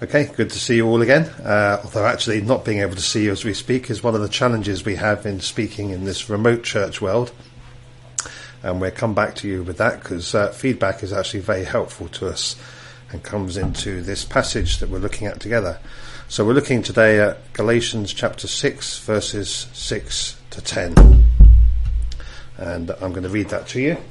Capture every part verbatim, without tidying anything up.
Okay, good to see you all again. Uh, although actually not being able to see you as we speak is one of the challenges we have in speaking in this remote church world. And we'll come back to you with that because uh, feedback is actually very helpful to us and comes into this passage that we're looking at together. So we're looking today at Galatians chapter six, verses six to ten. And I'm going to read that to you.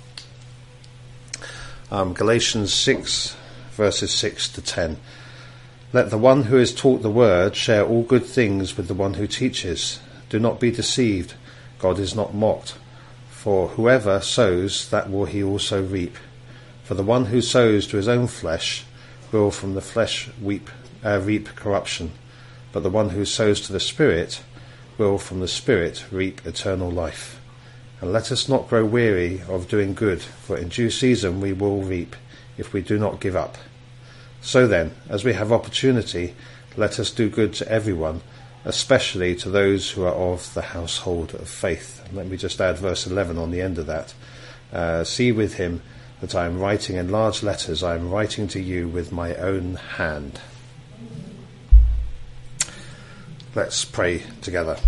Um, Galatians six, verses six to ten. Let the one who is taught the word share all good things with the one who teaches. Do not be deceived. God is not mocked. For whoever sows, that will he also reap. For the one who sows to his own flesh will from the flesh weep, uh, reap corruption. But the one who sows to the Spirit will from the Spirit reap eternal life. And let us not grow weary of doing good, for in due season we will reap, if we do not give up. So then, as we have opportunity, let us do good to everyone, especially to those who are of the household of faith. And let me just add verse eleven on the end of that. Uh, See with him that I am writing in large letters, I am writing to you with my own hand. Let's pray together.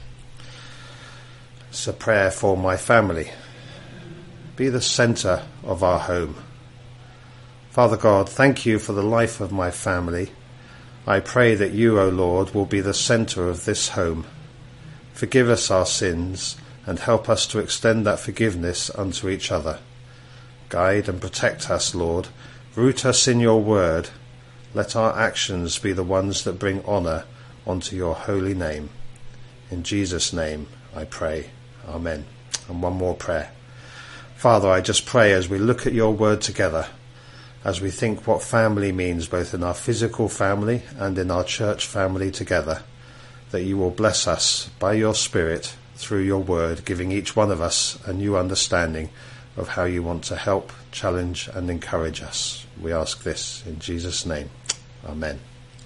It's a prayer for my family. Be the centre of our home. Father God, thank you for the life of my family. I pray that you, O Lord, will be the centre of this home. Forgive us our sins and help us to extend that forgiveness unto each other. Guide and protect us, Lord. Root us in your word. Let our actions be the ones that bring honour onto your holy name. In Jesus' name I pray. Amen. And one more prayer. Father, I just pray as we look at your word together, as we think what family means both in our physical family and in our church family together, that you will bless us by your Spirit through your word, giving each one of us a new understanding of how you want to help, challenge and encourage us. We ask this in Jesus' name. Amen.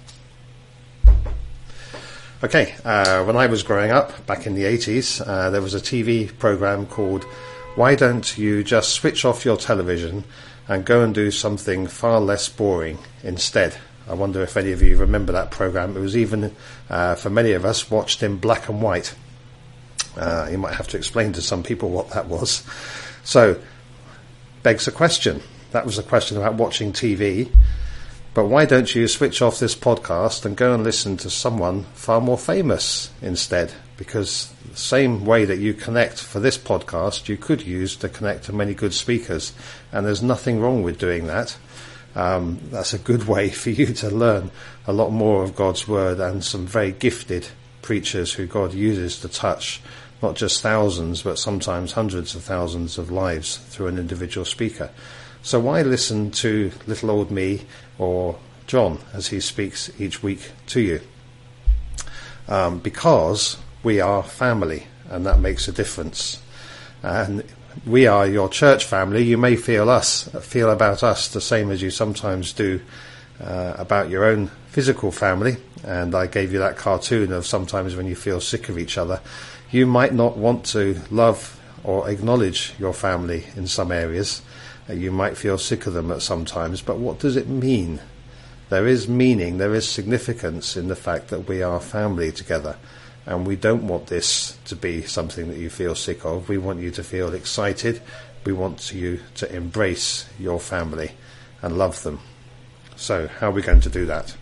Okay, uh, when I was growing up back in the eighties, uh, there was a T V program called Why Don't You Just Switch Off Your Television and Go and Do Something Far Less Boring Instead. I wonder if any of you remember that program. It was even, uh, for many of us, watched in black and white. Uh, you might have to explain to some people what that was. So, begs a question. That was a question about watching T V. But why don't you switch off this podcast and go and listen to someone far more famous instead? Because the same way that you connect for this podcast, you could use to connect to many good speakers. And there's nothing wrong with doing that. Um, that's a good way for you to learn a lot more of God's word and some very gifted preachers who God uses to touch not just thousands, but sometimes hundreds of thousands of lives through an individual speaker. So why listen to little old me or John as he speaks each week to you? Um, because we are family, and that makes a difference. And we are your church family. You may feel us, feel about us the same as you sometimes do uh, about your own physical family. And I gave you that cartoon of sometimes when you feel sick of each other. You might not want to love or acknowledge your family in some areas. You might feel sick of them at some times, but what does it mean? There is meaning, there is significance in the fact that we are family together, and we don't want this to be something that you feel sick of. We want you to feel excited. We want you to embrace your family and love them. So how are we going to do that?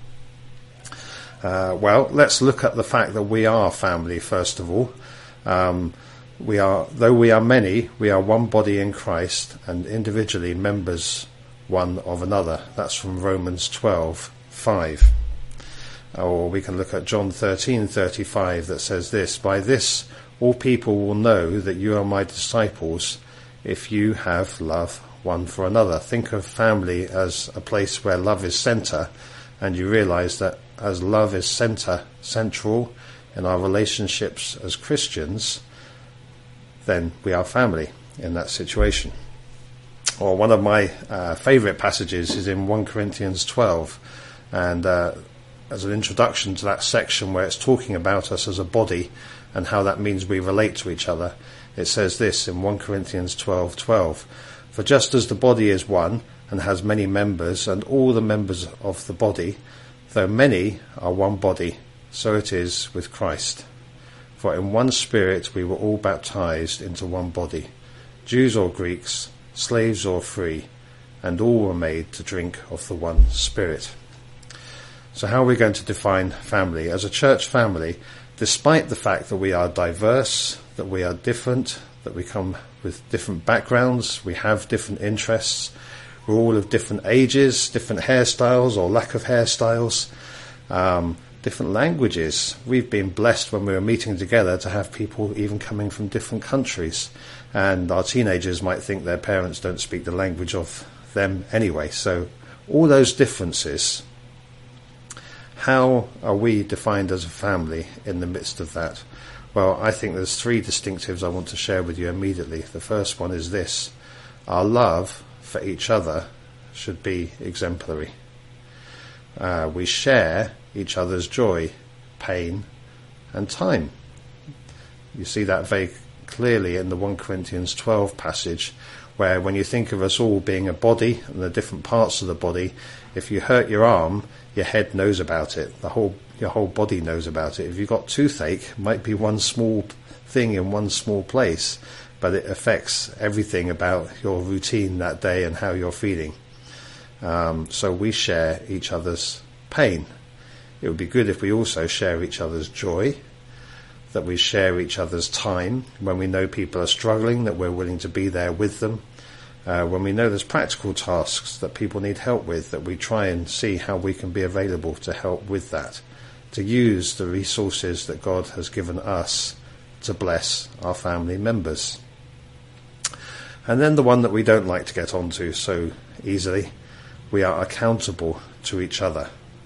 Uh, well, let's look at the fact that we are family first of all. Um, We are, though we are many, we are one body in Christ and individually members one of another. That's from Romans twelve five. Or we can look at John thirteen thirty-five that says this, By this all people will know that you are my disciples if you have love one for another. Think of family as a place where love is centre, and you realise that as love is centre, central in our relationships as Christians, then we are family in that situation. Or one of my uh, favourite passages is in First Corinthians twelve, and uh, as an introduction to that section where it's talking about us as a body and how that means we relate to each other, it says this in First Corinthians twelve twelve, For just as the body is one and has many members, and all the members of the body, though many, are one body, so it is with Christ. For in one Spirit we were all baptized into one body, Jews or Greeks, slaves or free, and all were made to drink of the one Spirit. So how are we going to define family? As a church family, despite the fact that we are diverse, that we are different, that we come with different backgrounds, we have different interests, we're all of different ages, different hairstyles or lack of hairstyles, um, different languages. We've been blessed when we were meeting together to have people even coming from different countries. And our teenagers might think their parents don't speak the language of them anyway. So all those differences, how are we defined as a family in the midst of that? Well, I think there's three distinctives I want to share with you immediately. The first one is this: our love for each other should be exemplary. Uh, we share each other's joy, pain, and time. You see that very clearly in the First Corinthians twelve passage, where when you think of us all being a body and the different parts of the body, if you hurt your arm, your head knows about it. The whole your whole body knows about it. If you've got toothache, it might be one small thing in one small place, but it affects everything about your routine that day and how you're feeling. Um, so we share each other's pain. It would be good if we also share each other's joy, that we share each other's time. When we know people are struggling, that we're willing to be there with them. Uh, when we know there's practical tasks that people need help with, that we try and see how we can be available to help with that, to use the resources that God has given us to bless our family members. And then the one that we don't like to get onto so easily, we are accountable to each other.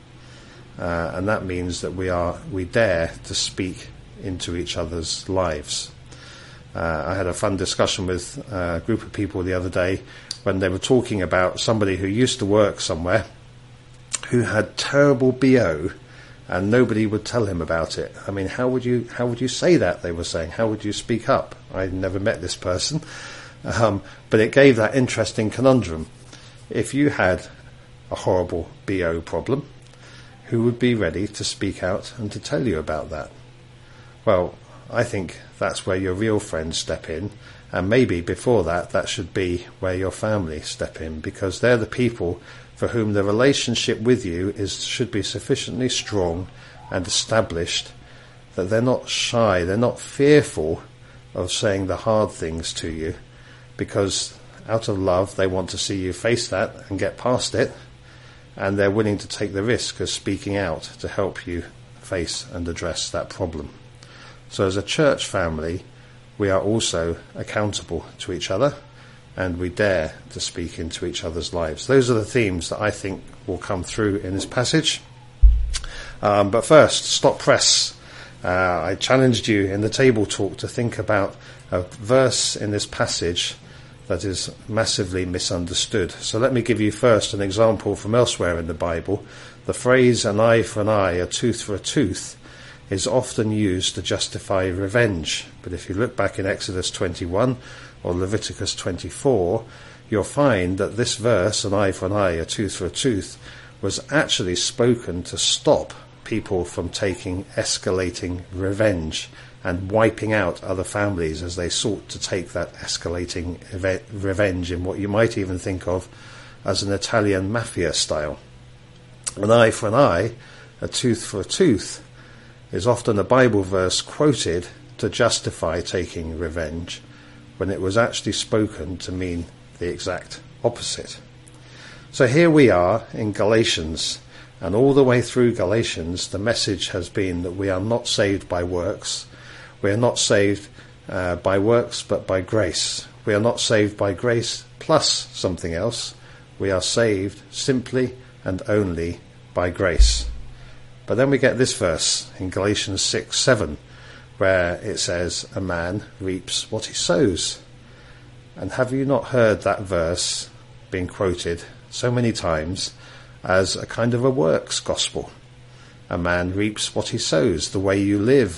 Uh, and that means that we are we dare to speak into each other's lives. Uh, I had a fun discussion with a group of people the other day when they were talking about somebody who used to work somewhere who had terrible B O and nobody would tell him about it. I mean, how would you how would you say that, they were saying? How would you speak up? I'd never met this person. Um, but it gave that interesting conundrum. If you had a horrible B O problem, who would be ready to speak out and to tell you about that? Well, I think that's where your real friends step in, and maybe before that, that should be where your family step in, because they're the people for whom the relationship with you is should be sufficiently strong and established that they're not shy, they're not fearful of saying the hard things to you, because out of love they want to see you face that and get past it, and they're willing to take the risk of speaking out to help you face and address that problem. So as a church family, we are also accountable to each other, and we dare to speak into each other's lives. Those are the themes that I think will come through in this passage. Um, but first, stop press. Uh, I challenged you in the table talk to think about a verse in this passage that is massively misunderstood. So let me give you first an example from elsewhere in the Bible. The phrase, an eye for an eye, a tooth for a tooth, is often used to justify revenge. But if you look back in Exodus twenty-one or Leviticus twenty-four, you'll find that this verse, an eye for an eye, a tooth for a tooth, was actually spoken to stop people from taking escalating revenge and wiping out other families as they sought to take that escalating ev- revenge in what you might even think of as an Italian mafia style. An eye for an eye, a tooth for a tooth, is often a Bible verse quoted to justify taking revenge, when it was actually spoken to mean the exact opposite. So here we are in Galatians, and all the way through Galatians the message has been that we are not saved by works. We are not saved uh, by works but by grace. We are not saved by grace plus something else. We are saved simply and only by grace. But then we get this verse in Galatians six seven, where it says, a man reaps what he sows. And have you not heard that verse being quoted so many times as a kind of a works gospel? A man reaps what he sows. The way you live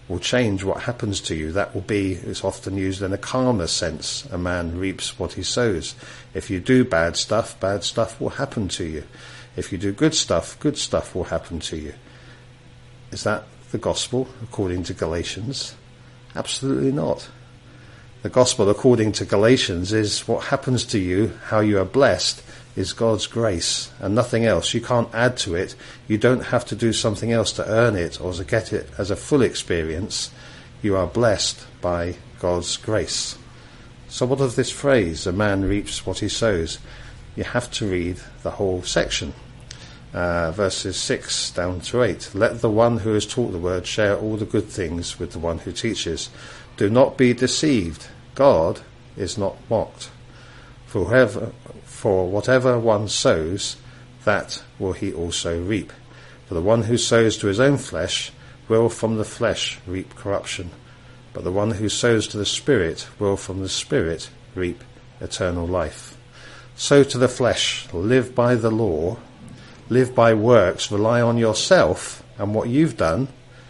will change what happens to you. That will be, it's often used in a karma sense. A man reaps what he sows. If you do bad stuff, bad stuff will happen to you. If you do good stuff, good stuff will happen to you. Is that the gospel according to Galatians? Absolutely not. The gospel according to Galatians is what happens to you, how you are blessed, is God's grace and nothing else. You can't add to it. You don't have to do something else to earn it or to get it as a full experience. You are blessed by God's grace. So what of this phrase, a man reaps what he sows? You have to read the whole section. Uh, verses six down to eight. Let the one who has taught the word share all the good things with the one who teaches. Do not be deceived. God is not mocked. For whoever, for whatever one sows, that will he also reap. For the one who sows to his own flesh will from the flesh reap corruption. But the one who sows to the Spirit will from the Spirit reap eternal life. Sow to the flesh, live by the law, live by works, rely on yourself and what you've done,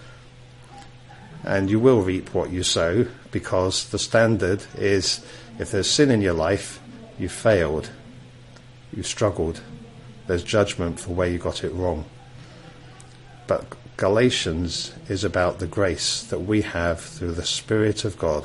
and you will reap what you sow, because the standard is, if there's sin in your life, you failed, you struggled, there's judgment for where you got it wrong. But Galatians is about the grace that we have through the Spirit of God,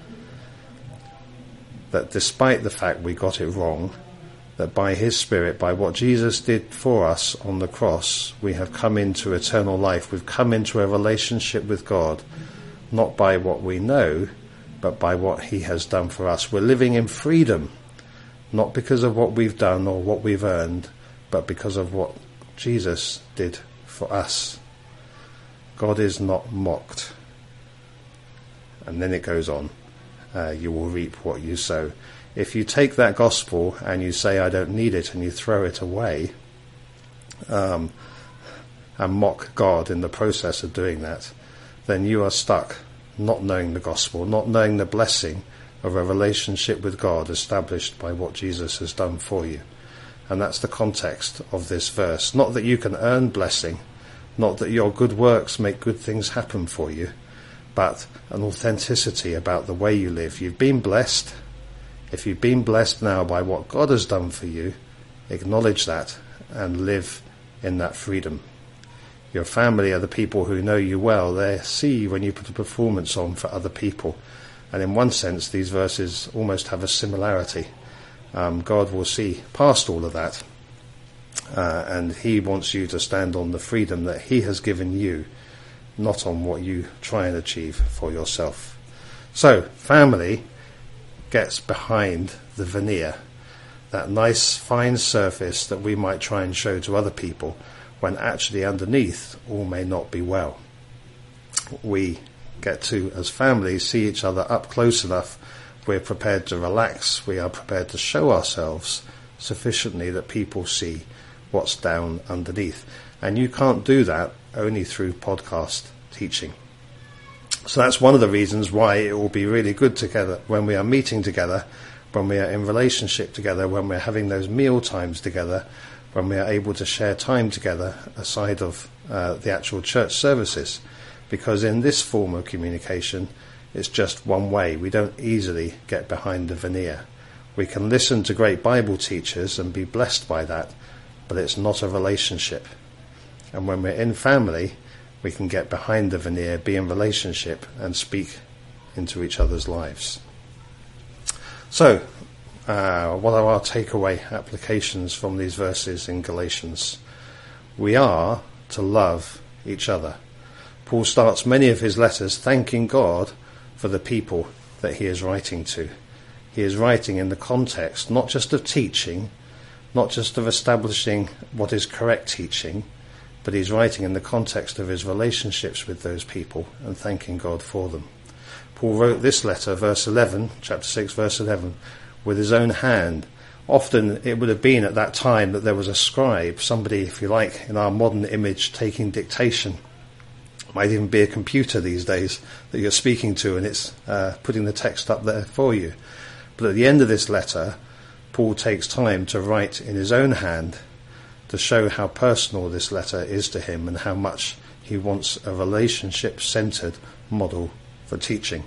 that despite the fact we got it wrong, that by his Spirit, by what Jesus did for us on the cross, we have come into eternal life. We've come into a relationship with God, not by what we know, but by what he has done for us. We're living in freedom, not because of what we've done or what we've earned, but because of what Jesus did for us. God is not mocked. And then it goes on. Uh, you will reap what you sow. If you take that gospel and you say, I don't need it, and you throw it away, um, and mock God in the process of doing that, then you are stuck not knowing the gospel, not knowing the blessing of a relationship with God established by what Jesus has done for you. And that's the context of this verse. Not that you can earn blessing, not that your good works make good things happen for you, but an authenticity about the way you live. You've been blessed. If you've been blessed now by what God has done for you, acknowledge that and live in that freedom. Your family are the people who know you well. They see when you put a performance on for other people. And in one sense, these verses almost have a similarity. Um, God will see past all of that. Uh, and he wants you to stand on the freedom that he has given you, not on what you try and achieve for yourself. So, family gets behind the veneer, that nice fine surface that we might try and show to other people, when actually underneath all may not be well. We get to, as families, see each other up close enough. We're prepared to relax. We are prepared to show ourselves sufficiently that people see what's down underneath. And you can't do that only through podcast teaching. So that's one of the reasons why it will be really good together when we are meeting together, when we are in relationship together, when we're having those meal times together, when we are able to share time together aside of uh, the actual church services. Because in this form of communication, it's just one way. We don't easily get behind the veneer. We can listen to great Bible teachers and be blessed by that, but it's not a relationship. And when we're in family, we can get behind the veneer, be in relationship, and speak into each other's lives. So, uh, what are our takeaway applications from these verses in Galatians? We are to love each other. Paul starts many of his letters thanking God for the people that he is writing to. He is writing in the context not just of teaching, not just of establishing what is correct teaching, but he's writing in the context of his relationships with those people and thanking God for them. Paul wrote this letter, verse eleven, chapter six, verse eleven, with his own hand. Often it would have been at that time that there was a scribe, somebody, if you like, in our modern image, taking dictation. It might even be a computer these days that you're speaking to, and it's uh, putting the text up there for you. But at the end of this letter, Paul takes time to write in his own hand to show how personal this letter is to him and how much he He wants a relationship-centred model for teaching.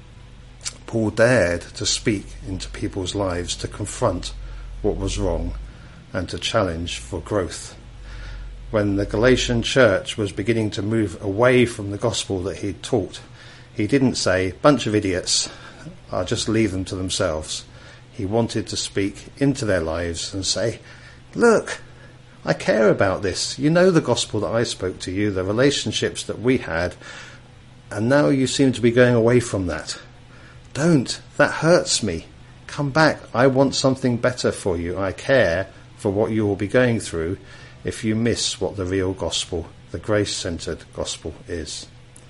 Paul dared to speak into people's lives, to confront what was wrong and to challenge for growth. When the Galatian church was beginning to move away from the gospel that he'd taught, he didn't say, bunch of idiots, I'll just leave them to themselves. He wanted to speak into their lives and say, look, I care about this. You know the gospel that I spoke to you, the relationships that we had, and now you seem to be going away from that. Don't. That hurts me. Come back. I want something better for you. I care for what you will be going through if you miss what the real gospel, the grace-centred gospel is.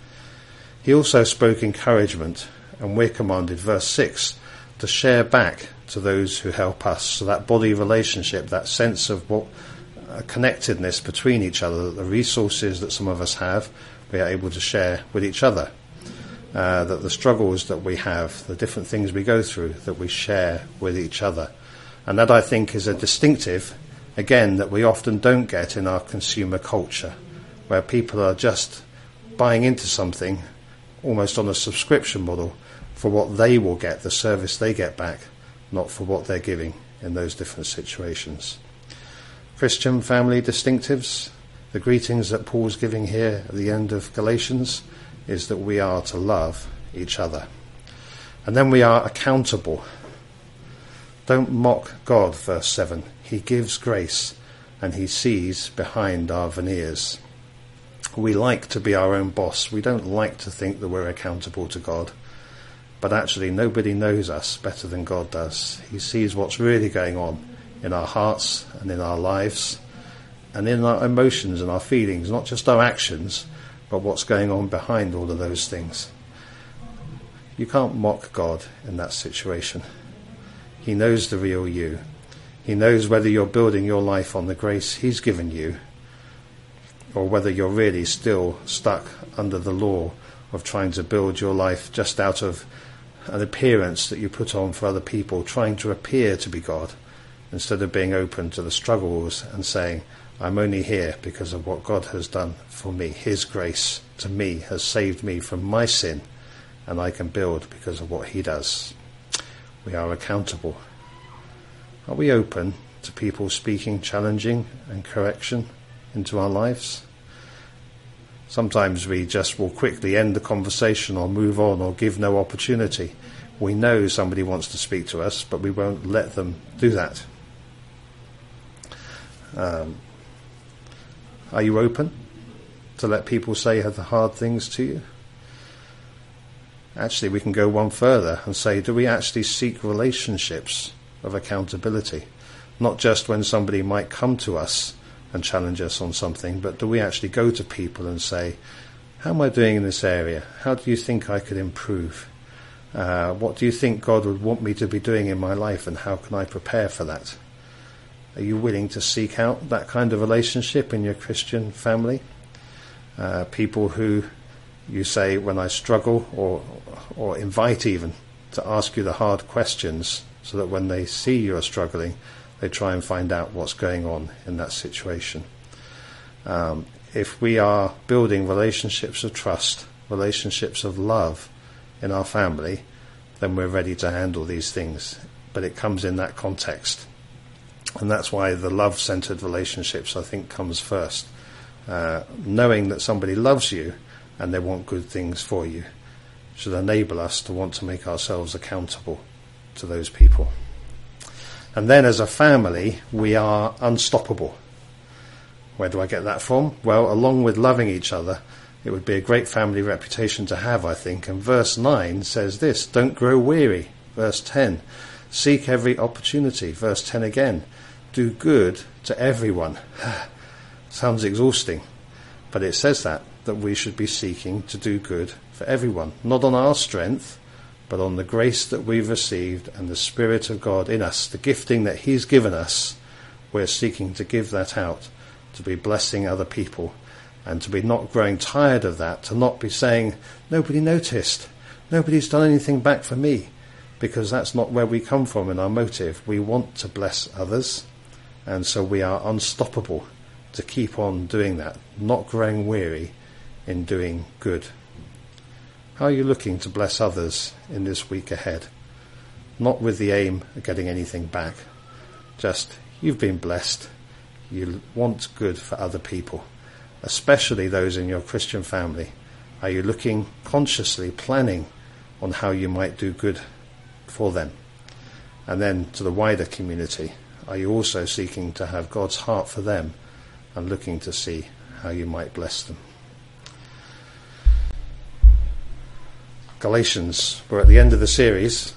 He also spoke encouragement, and we're commanded, verse six, to share back to those who help us. So that body relationship, that sense of what uh, connectedness between each other, that the resources that some of us have, we are able to share with each other. Uh, that the struggles that we have, the different things we go through, that we share with each other. And that, I think, is a distinctive, again, that we often don't get in our consumer culture, where people are just buying into something almost on a subscription model for what they will get, the service they get back, not for what they're giving in those different situations. Christian family distinctives, the greetings that Paul's giving here at the end of Galatians, is that we are to love each other. And then we are accountable. Don't mock God, verse seven. He gives grace and he sees behind our veneers. We like to be our own boss. We don't like to think that we're accountable to God. But actually nobody knows us better than God does. He sees what's really going on in our hearts and in our lives and in our emotions and our feelings, not just our actions, but what's going on behind all of those things. You can't mock God in that situation. He knows the real you. He knows whether you're building your life on the grace he's given you, or whether you're really still stuck under the law of trying to build your life just out of an appearance that you put on for other people, trying to appear to be God, instead of being open to the struggles and saying, I'm only here because of what God has done for me. His grace to me has saved me from my sin, and I can build because of what he does. We are accountable. Are we open to people speaking challenging and correction into our lives? Sometimes we just will quickly end the conversation or move on or give no opportunity. We know somebody wants to speak to us, but we won't let them do that. Um, Are you open to let people say the hard things to you? Actually, we can go one further and say, do we actually seek relationships of accountability? Not just when somebody might come to us and challenge us on something, but do we actually go to people and say, how am I doing in this area? How do you think I could improve? Uh, what do you think God would want me to be doing in my life, and how can I prepare for that? Are you willing to seek out that kind of relationship in your Christian family? Uh, people who you say, when I struggle, or or invite even to ask you the hard questions, so that when they see you are struggling, they try and find out what's going on in that situation. Um, if we are building relationships of trust, relationships of love in our family, then we're ready to handle these things. But it comes in that context. And that's why the love-centered relationships, I think, comes first. Uh, knowing that somebody loves you and they want good things for you should enable us to want to make ourselves accountable to those people. And then as a family, we are unstoppable. Where do I get that from? Well, along with loving each other, it would be a great family reputation to have, I think. And verse nine says this, don't grow weary. Verse ten, seek every opportunity. Verse ten again, do good to everyone. Sounds exhausting, but it says that, that we should be seeking to do good for everyone, not on our strength, but on the grace that we've received and the Spirit of God in us, the gifting that he's given us. We're seeking to give that out, to be blessing other people, and to be not growing tired of that, to not be saying, nobody noticed, nobody's done anything back for me, because that's not where we come from in our motive. We want to bless others, and so we are unstoppable to keep on doing that, not growing weary in doing good? How are you looking to bless others in this week ahead? Not with the aim of getting anything back. Just, you've been blessed. You want good for other people, especially those in your Christian family. Are you looking consciously, planning on how you might do good for them? And then to the wider community, are you also seeking to have God's heart for them and looking to see how you might bless them? Galatians, we're at the end of the series,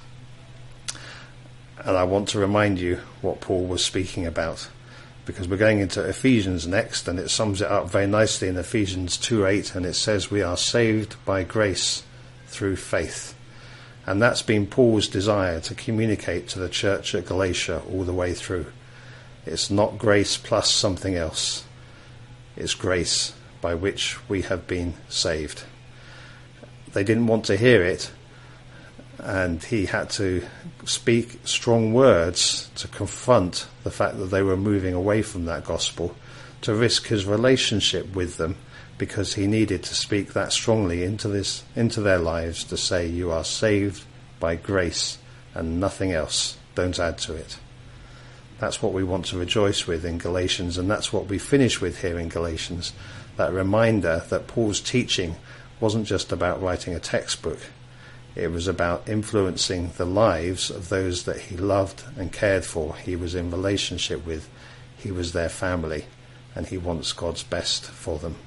and I want to remind you what Paul was speaking about, because we're going into Ephesians next, and it sums it up very nicely in Ephesians two eight, and it says we are saved by grace through faith. And that's been Paul's desire to communicate to the church at Galatia all the way through. It's not grace plus something else. It's grace by which we have been saved. They didn't want to hear it, and he had to speak strong words to confront the fact that they were moving away from that gospel, to risk his relationship with them, because he needed to speak that strongly into this, into their lives, to say, you are saved by grace and nothing else. Don't add to it. That's what we want to rejoice with in Galatians, and that's what we finish with here in Galatians, that reminder that Paul's teaching wasn't just about writing a textbook. It was about influencing the lives of those that he loved and cared for, he was in relationship with. He was their family, and he wants God's best for them.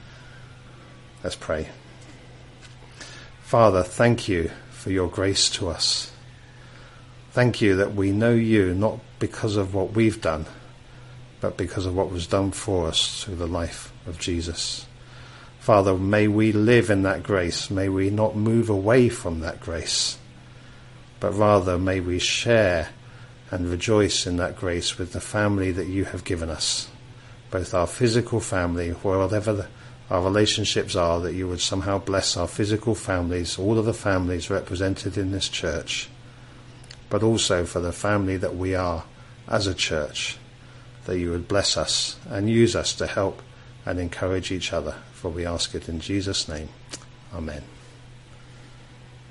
Let's pray. Father, thank you for your grace to us. Thank you that we know you not because of what we've done, but because of what was done for us through the life of Jesus. Father, may we live in that grace. May we not move away from that grace, but rather may we share and rejoice in that grace with the family that you have given us, both our physical family, whatever the, our relationships are, that you would somehow bless our physical families, all of the families represented in this church, but also for the family that we are as a church, that you would bless us and use us to help and encourage each other. For we ask it in Jesus' name. Amen.